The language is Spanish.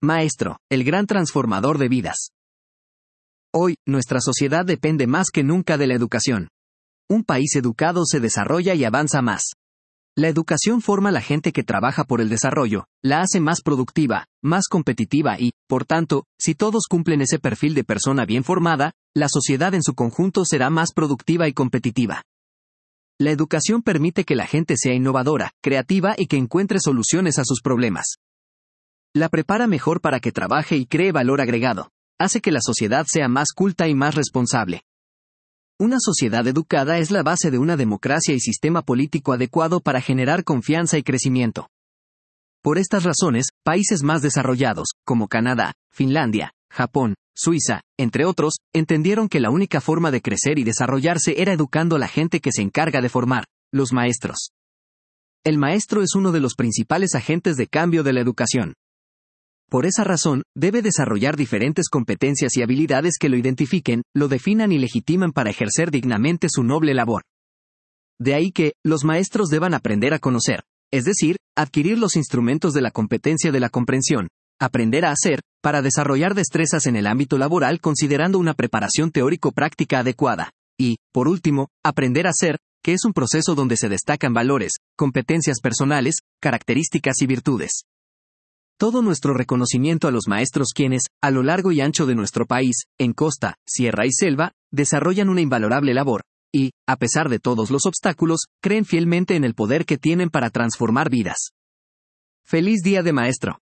Maestro, el gran transformador de vidas. Hoy, nuestra sociedad depende más que nunca de la educación. Un país educado se desarrolla y avanza más. La educación forma a la gente que trabaja por el desarrollo, la hace más productiva, más competitiva y, por tanto, si todos cumplen ese perfil de persona bien formada, la sociedad en su conjunto será más productiva y competitiva. La educación permite que la gente sea innovadora, creativa y que encuentre soluciones a sus problemas. La prepara mejor para que trabaje y cree valor agregado. Hace que la sociedad sea más culta y más responsable. Una sociedad educada es la base de una democracia y sistema político adecuado para generar confianza y crecimiento. Por estas razones, países más desarrollados, como Canadá, Finlandia, Japón, Suiza, entre otros, entendieron que la única forma de crecer y desarrollarse era educando a la gente que se encarga de formar, los maestros. El maestro es uno de los principales agentes de cambio de la educación. Por esa razón, debe desarrollar diferentes competencias y habilidades que lo identifiquen, lo definan y legitiman para ejercer dignamente su noble labor. De ahí que, los maestros deban aprender a conocer, es decir, adquirir los instrumentos de la competencia de la comprensión, aprender a hacer, para desarrollar destrezas en el ámbito laboral considerando una preparación teórico-práctica adecuada, y, por último, aprender a ser, que es un proceso donde se destacan valores, competencias personales, características y virtudes. Todo nuestro reconocimiento a los maestros quienes, a lo largo y ancho de nuestro país, en costa, sierra y selva, desarrollan una invalorable labor, y, a pesar de todos los obstáculos, creen fielmente en el poder que tienen para transformar vidas. ¡Feliz Día de Maestro!